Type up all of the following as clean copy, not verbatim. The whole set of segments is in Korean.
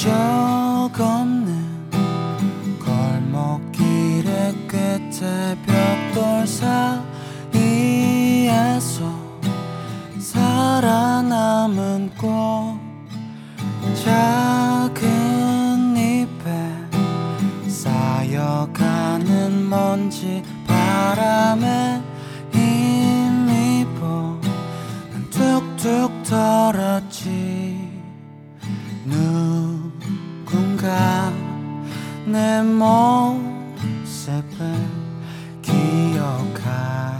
적 없는 골목길의 끝에 벽돌 사이에서 살아남은 꽃, 작은 잎에 쌓여가는 먼지, 바람에 힘입어 난 툭툭 털었지. 누군가 내 모습을 기억할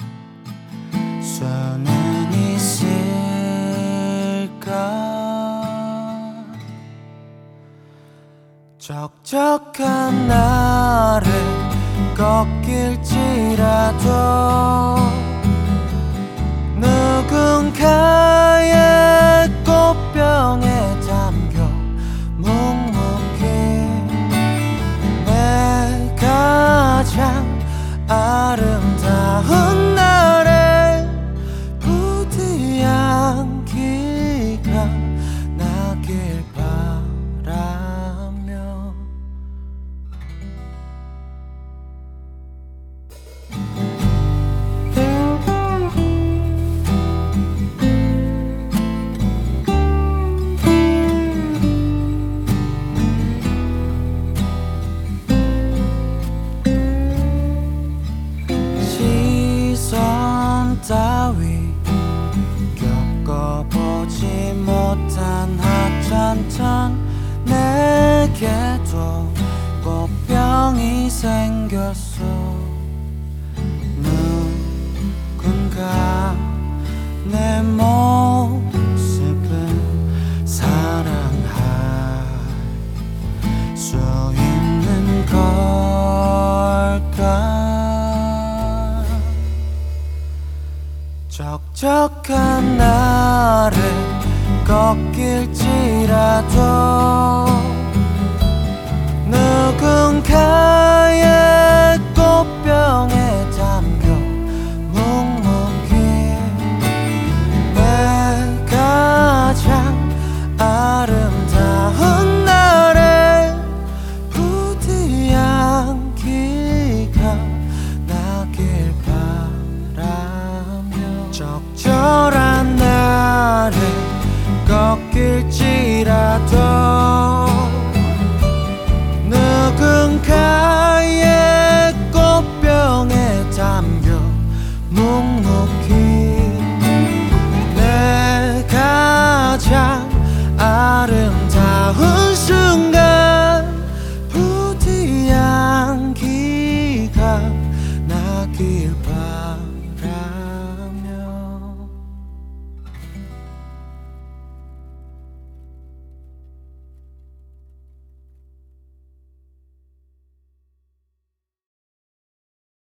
수는 있을까? 적적한 나를 꺾일지라도 누군가의 꽃병에 담겨 묵묵히 내 가장 아름다운 날에 부디 향기가 나길 바라며. 시선 따위 겪어보지 못한 하찮던 내게도 꽃병이 생겼어. 누군가 내 모습을 사랑할 수 있는 걸까? 적적한 나를 꺾일지라도